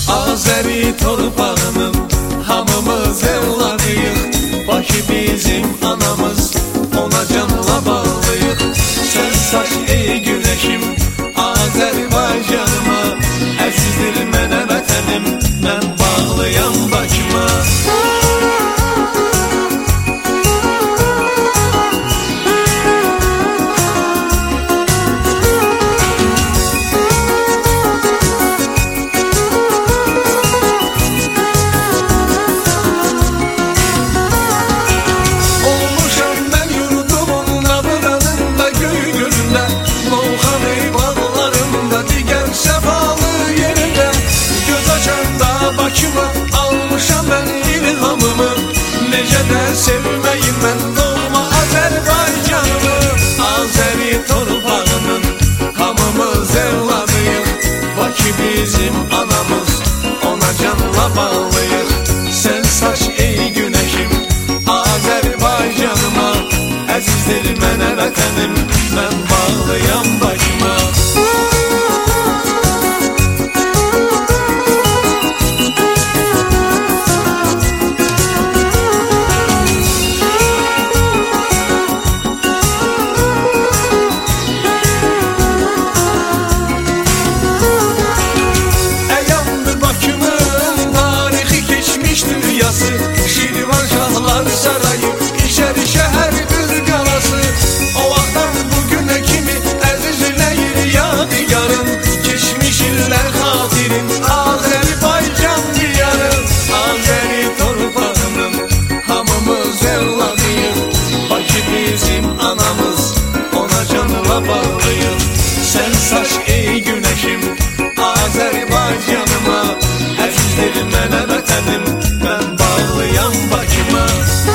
Azeri torpağının hamımız evladıyıq. Bakı bizim anamız, ona canla bağlıyıq. Sen saç ey güneşim Azərbaycanıma, əzizdir mənə vətənim, mən bağlıyam Bakıma. Sevməyim mən doğma Azərbaycanımı. Azəri torpağının hamımız evladıyıq. Bakı bizim anamız, ona canla bağlıyıq. Sen saç ey güneşim Azərbaycanıma, əzizdir mənə vətənim, mən bağlıyam Bakıma. Şirvanşahlar sarayı, İçəri şəhərdir qalası. O vaxtdan bugünə kimi əzizləyir yadigarın, keçmiş illər xatirin Azərbaycan diyarın. Azəri torpağının hamımız evladıyıq. Bakı bizim anamız, ona canla bağlıyıq. Sen saç ey güneşim Azərbaycanıma, əzizdir mənə vətənim, mən bağlıyam Bakıma.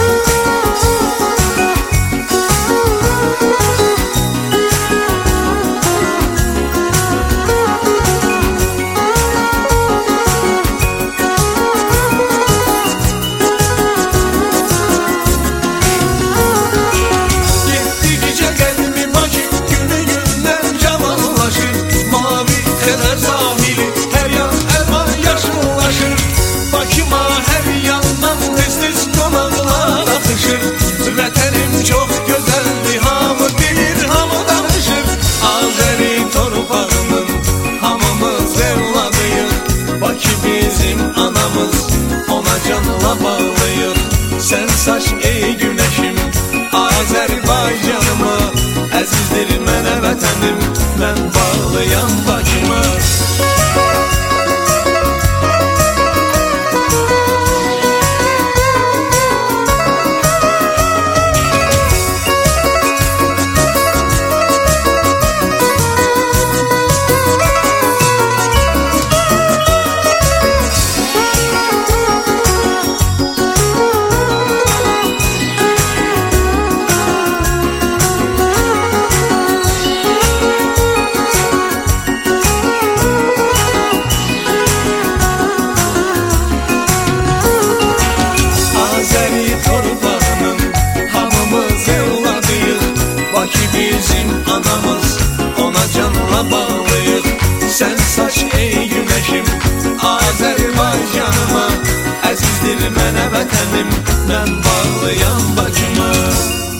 Getdikcə qəlbimi Bakı günü gündən cavanlaşır. Mavi xəzər sahili hər yan əlvan yaşıllaşır. Bakıma hər yandan tez-tez qonaqlar axışır. Vətənim çox gözəldir, hamı bilir, hamı danışır. Azəri torpağının hamımız evladıyıq. Bakı bizim anamız, ona canla bağlıyıq. Sen saç ey güneşim Azərbaycanıma, əzizdir mənə vətənim, mən bağlıyam Bakıma. Bizim anamız, ona canla bağlıyıq. Sen saç ey güneşim Azərbaycanıma, əzizdir mənə vətənim, mən bağlıyam Bakıma.